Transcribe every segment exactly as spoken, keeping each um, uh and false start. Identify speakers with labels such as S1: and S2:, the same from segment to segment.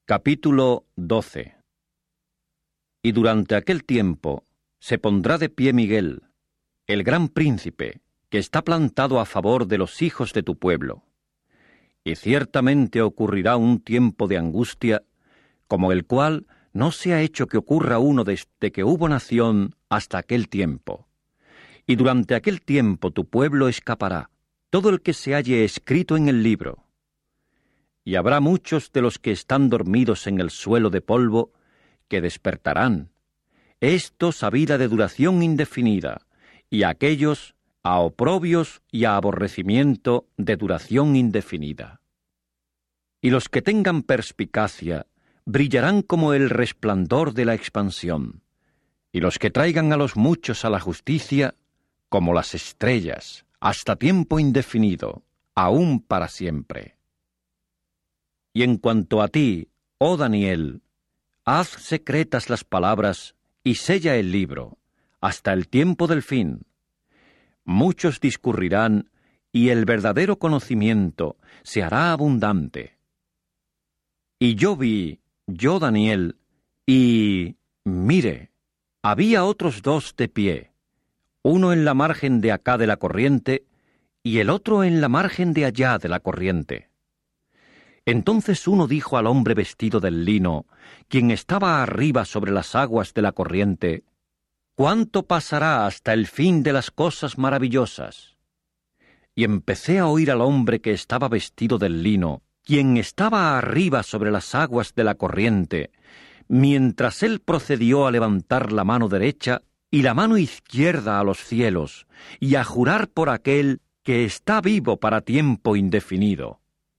S1: Capítulo doce. Y durante aquel tiempo se pondrá de pie Miguel, el gran príncipe, que está plantado a favor de los hijos de tu pueblo. Y ciertamente ocurrirá un tiempo de angustia, como el cual no se ha hecho que ocurra uno desde que hubo nación hasta aquel tiempo. Y durante aquel tiempo tu pueblo escapará, todo el que se halle escrito en el libro. Y habrá muchos de los que están dormidos en el suelo de polvo, que despertarán, estos a vida de duración indefinida, y aquellos a oprobios y a aborrecimiento de duración indefinida. Y los que tengan perspicacia brillarán como el resplandor de la expansión, y los que traigan a los muchos a la justicia, como las estrellas, hasta tiempo indefinido, aún para siempre. Y en cuanto a ti, oh Daniel, haz secretas las palabras y sella el libro, hasta el tiempo del fin. Muchos discurrirán, y el verdadero conocimiento se hará abundante. Y yo vi, yo Daniel, y mire, había otros dos de pie, uno en la margen de acá de la corriente, y el otro en la margen de allá de la corriente. Entonces uno dijo al hombre vestido del lino, quien estaba arriba sobre las aguas de la corriente, ¿cuánto pasará hasta el fin de las cosas maravillosas? Y empecé a oír al hombre que estaba vestido del lino, quien estaba arriba sobre las aguas de la corriente, mientras él procedió a levantar la mano derecha y la mano izquierda a los cielos, y a jurar por aquel que está vivo para tiempo indefinido.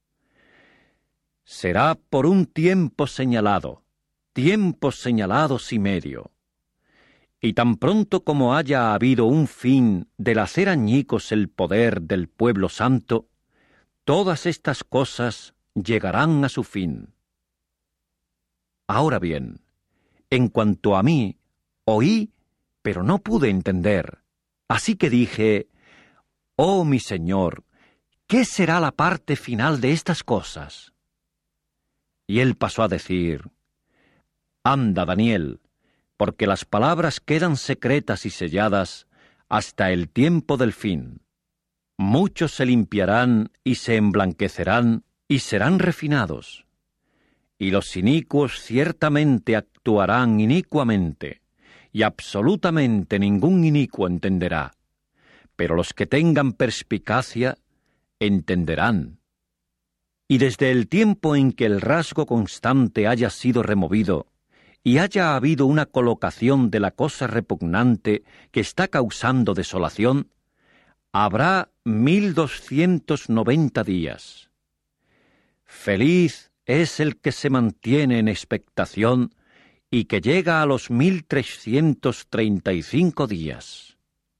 S1: Será por un tiempo señalado, tiempos señalados y medio. Y tan pronto como haya habido un fin del hacer añicos el poder del pueblo santo, todas estas cosas llegarán a su fin. Ahora bien, en cuanto a mí, oí, pero no pude entender. Así que dije, oh mi Señor, ¿qué será la parte final de estas cosas? Y él pasó a decir, anda, Daniel, porque las palabras quedan secretas y selladas hasta el tiempo del fin. Muchos se limpiarán y se emblanquecerán y serán refinados. Y los inicuos ciertamente actuarán inicuamente, y absolutamente ningún inicuo entenderá. Pero los que tengan perspicacia entenderán. Y desde el tiempo en que el rasgo constante haya sido removido, y haya habido una colocación de la cosa repugnante que está causando desolación, habrá mil doscientos noventa días. Feliz es el que se mantiene en expectación y que llega a los mil trescientos treinta y cinco días.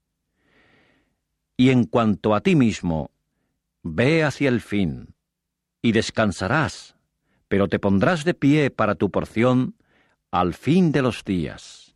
S1: Y en cuanto a ti mismo, ve hacia el fin, y descansarás, pero te pondrás de pie para tu porción al fin de los días.